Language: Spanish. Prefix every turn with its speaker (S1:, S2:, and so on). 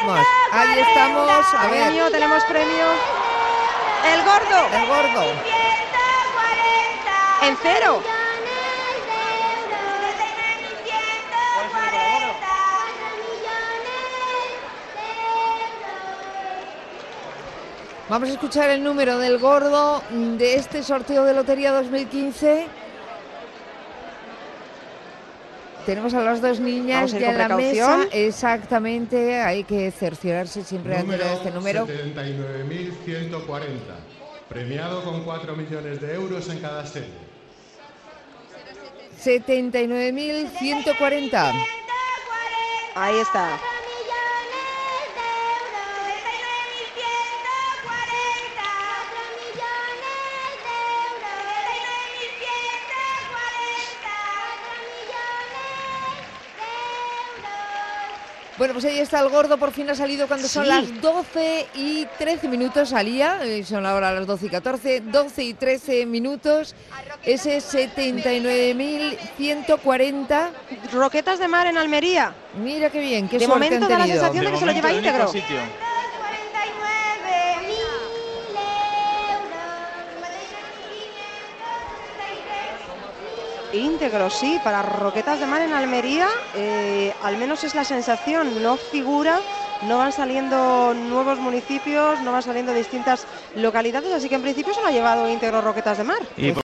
S1: estamos. Ahí estamos. A ver.
S2: Premio, tenemos premio. El gordo.
S1: El gordo.
S2: En cero.
S1: Vamos a escuchar el número del gordo de este sorteo de Lotería 2015. Tenemos a las dos niñas ya en la mesa. Exactamente, hay que cerciorarse siempre antes de este número.
S3: 79.140, premiado con 4 millones de euros en cada serie.
S1: 79.140.
S2: Ahí está.
S1: Bueno, pues ahí está el gordo, por fin ha salido cuando son las 12:13 salía, son ahora las 12:14, 12:13. Ese 79.140.
S2: Roquetas de Mar en Almería.
S1: Mira qué bien, qué
S2: de
S1: suerte
S2: momento
S1: han
S2: da la
S1: tenido.
S2: sensación de que se lo lleva íntegro. Íntegro, sí, para Roquetas de Mar en Almería, al menos es la sensación, no figura, no van saliendo nuevos municipios, no van saliendo distintas localidades, así que en principio se lo ha llevado íntegro Roquetas de Mar.